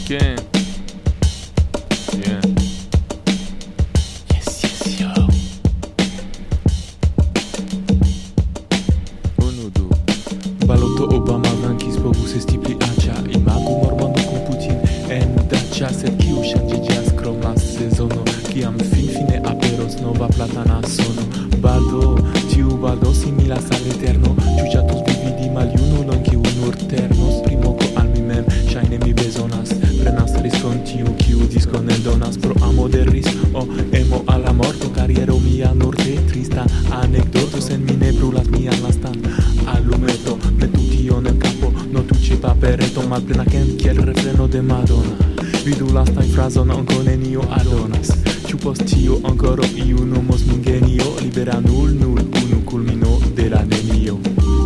Okay. Yeah. Yes, yes, yo. 1, 2. Balotto Obama vanki zbogu se stipli acia Imagu mormondo kun Putin en dacia Sed kiu ŝanĝiĝas krom la sezono Kiam finfine aperos nova platana sono Baldo, tiu baldo similas al eterno Ĉu ŝatus vi vidi maljunulon kiu nur ternos Primoko al mi mem ŝajne mi bezonas Prenas riskon tiu kiu diskon eldonas Pro amo de risco, emo al la morto Kariero mia nur de trista anekdoto Sen mi ne brulas mian lastan alumeto Metu tion en capo, notu ĉe papereto Malplena ken kiel refreno de Madonna Vidu lastajn frazon anko nenio aldonas Ĉu post tio ankoro iu nomos min genio Libera nul, unu kulmino de la nenio